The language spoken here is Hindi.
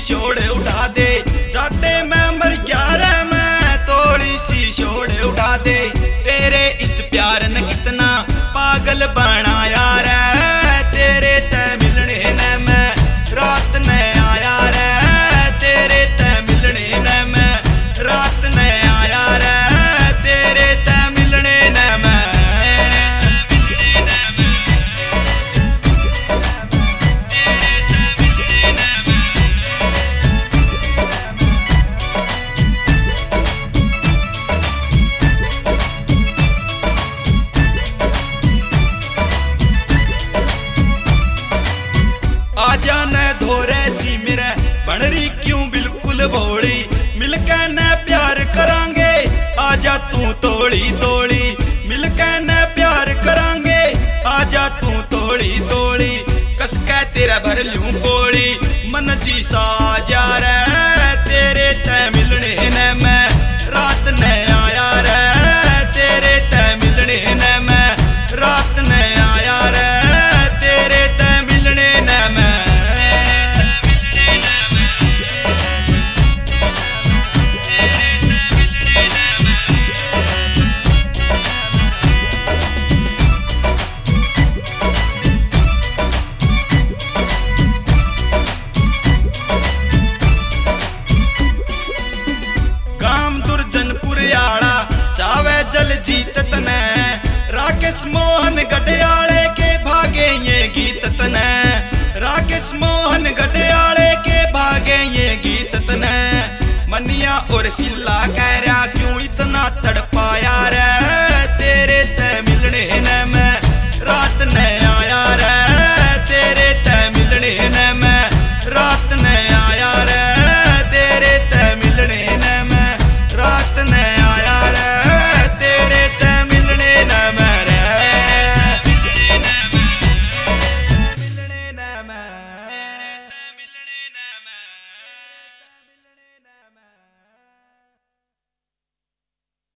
शोड़ उठा दे, जाटे में मर गया रे मैं, थोड़ी सी शोड़ उठा दे। तेरे इस प्यार ने कितना पागल बनाया रे, तेरे ते मिलने ने मैं रात ने आया रे, तेरे ते मिलने ने मैं रात ने आया रे, तेरे ते मिलने ने मैं। आजा न धोरे सी मेरे बन रही क्यों बिल्कुल भोली, मिलके न प्यार करांगे आजा तू तोड़ी तोड़ी, मिलके न प्यार करांगे आजा तू तोड़ी तोड़ी। कसके तेरा भर लूं कोड़ी मन जी सा जा रे, तेरे ते मिलने ने मैं रात ने आया रे, तेरे ते मिलने ने मैं रात ने आया रे, तेरे ते मिलने ने मैं। चावे जल जीत तने राकेश मोहन गढ़याले के भागे ये गीत तने, राकेश मोहन गढ़याले के भागे ये गीत तने। मनिया और शिला कह रहा क्यों इतना तड़प